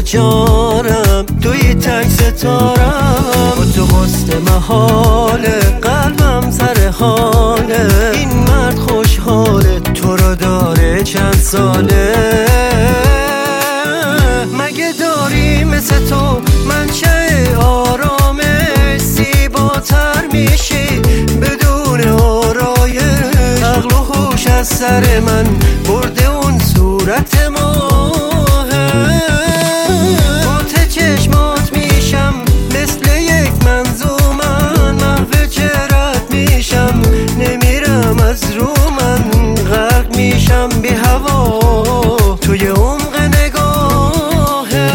جانم، توی تک ستارم، با تو حسن محاله، قلبم سر حاله، این مرد خوشحاله، تو رو داره چند ساله. مگه داری مثل تو منشأ آرامش، زیباتر میشی بدون آرایش، عقل و هوش از سر من برده اون صورت ماهه. با ته چشمات میشم مثل یک منظومن، محو چهرت میشم نمیرم از رو من، غرق میشم بی هوا توی عمق نگاهت.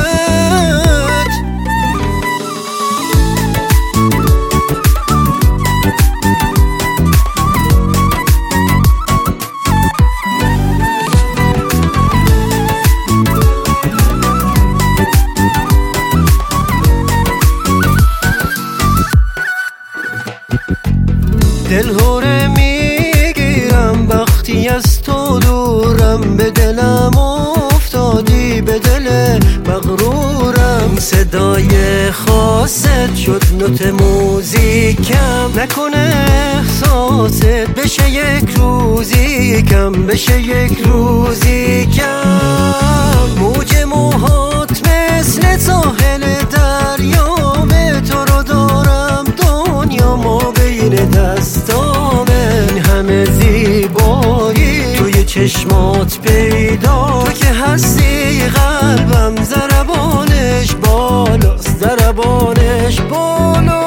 دلهوره میگیرم وقتی از تو دورم، به دلم افتادی به دل مغرورم، صدای خاصت شد نوت موزیکم، نکنه احساست بشه یک روزی کم، بشه یک روزی کم. موج موهات مثل ساحل دریامه، تو رو دارم دنیا ما بین دستامه، این همه زیبایی توی چشمات پیدا، تو که هستی قلبم ضربانش بالاست، ضربانش بالا.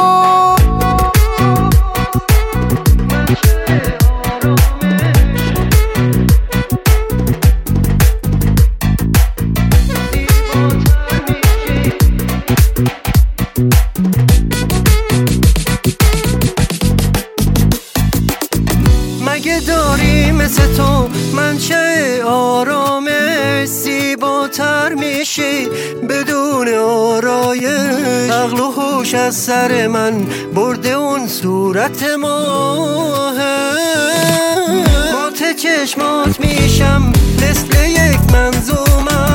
مگه داری مثل تو منشأ آرامش، زیباتر میشی بدون آرایش، عقل و هوش از سر من برده اون صورت ماهه. با ته چشمات میشم مثل یک منظومه،